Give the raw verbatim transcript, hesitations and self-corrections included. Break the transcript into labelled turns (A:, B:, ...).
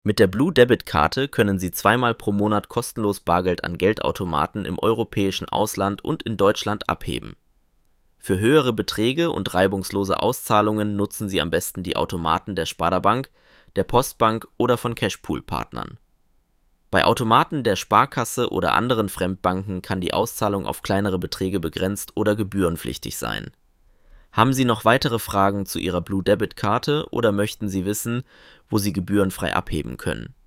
A: Mit der Blue Debit Karte können Sie zweimal pro Monat kostenlos Bargeld an Geldautomaten im europäischen Ausland und in Deutschland abheben. Für höhere Beträge und reibungslose Auszahlungen nutzen Sie am besten die Automaten der Sparda-Bank, der Postbank oder von Cashpool-Partnern. Bei Automaten der Sparkasse oder anderen Fremdbanken kann die Auszahlung auf kleinere Beträge begrenzt oder gebührenpflichtig sein. Haben Sie noch weitere Fragen zu Ihrer Blue Debit Karte oder möchten Sie wissen, wo Sie gebührenfrei abheben können?